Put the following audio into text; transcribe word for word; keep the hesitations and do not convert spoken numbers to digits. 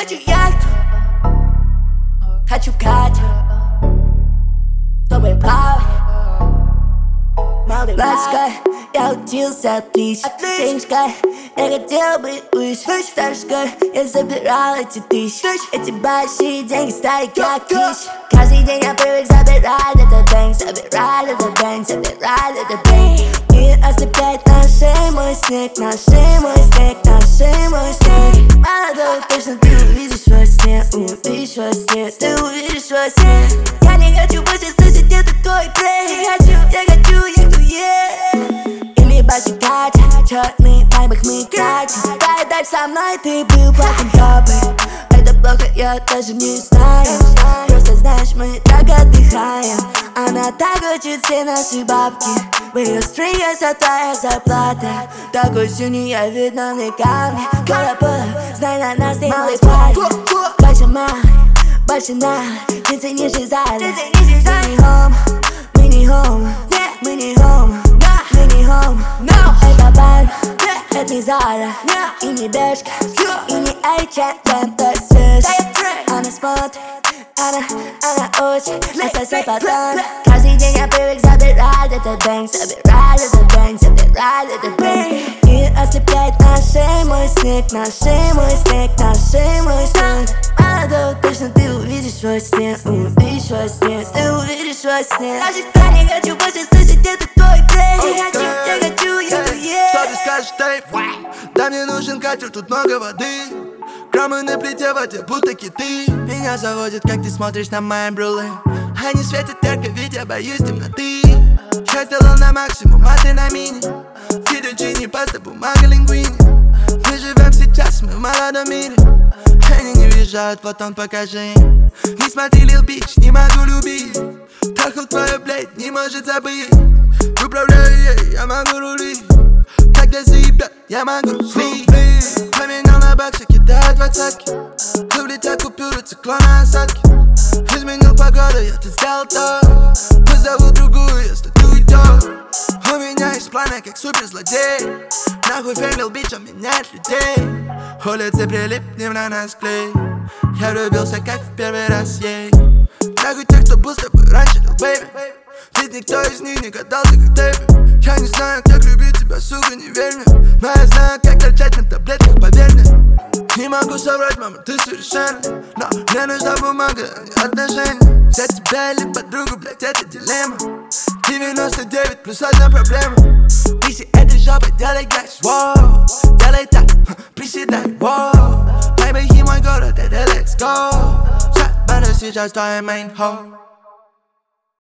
хочу яхту, хочу Катю, чтобы плавать. Младшка, я учился отлично. Денежка, я хотел быть выше. Старшка, я забирал эти тысячи. Эти большие деньги стали как клич. Каждый день я привык забирать этот бэнк, забирать этот бэнк, забирать этот бэнк. Мир ослепляет наши мой снег, наши мой снег, наши мой снег. Молодой, точно ты увидишь во сне, увидишь во сне, ты увидишь во сне. Я не хочу больше слышать этот твой плей. Я хочу, я хочу, я хочу, yeah. Или баши Катя, черный вайбах мы катим. Дай дальше со мной, ты был плохим папой. Это плохо, я даже не знаю. Просто знаешь, мы так отдыхаем. Она так хочет все наши бабки. В ее стриге вся твоя зарплата. Такой синий, я видно веками. Кола-пола, знай, на нас ты малый парень. Больше мало, больше надо. Ты ценишь и зада. Мы не home, мы не home, мы не home, мы не home. Это бар, это не Зара, и не Бершка, и не эйч энд эм, то есть свеж. Она смотрит, она, она учит, это все потом. Каждый день я привык забирать этот бэнк, забирать этот бэнк, забирать этот бэнк. Мир ослепляет наши мой снег, наши мой снег, наши мой снег. Молодой, точно ты увидишь во сне, увидишь во сне, ты увидишь во сне. Я не хочу больше слышать этот твой плей. Я хочу, я хочу, я хочу, yeah. Что ты скажешь, Тейп? Да мне нужен катер, тут много воды. Кромы на плите, в воде будто киты. Меня заводит, как ты смотришь на мои брюлы. Они светят ярко, ведь я боюсь темноты. Я сделал на максимум, а ты на мини. Фидочини, паста, бумага, лингвини. Мы живем сейчас, мы в молодом мире. Они не въезжают, потом покажи им. Не смотри, Lil Bitch, не могу любить. Трахал твою, блядь, не может забыть. Управляю ей, я могу рулить. Когда заебет, я могу слить. Поменял на баксы, кидаю двадцатки. Вылетят купюры, циклона осадки. Изменил погоду, я тут сделал то. Позову другую, если ты уйдешь. У меня есть планы, как суперзлодей. Нахуй фейм, Lil Bitch, он меняет людей. Улицы прилипнем на нас клей. Я влюбился, как в первый раз ей. Нахуй тех, кто был с тобой раньше, Lil Baby. Ведь никто из них не катался, как Дэви. Я не знаю, как любить тебя, сука, не верь мне. Но я знаю, как торчать на таблетках, поверь мне. Не могу соврать, мама, ты совершенна. Но мне нужна бумага, а не отношения. Взять тебя или подругу, блять, это дилемма. девяносто девять плюс одна проблема. Писи этой жопой, делай гайс, воу. Делай так, приседай, воу. Baby, мой город, это let's go. Сейчас твоя main home.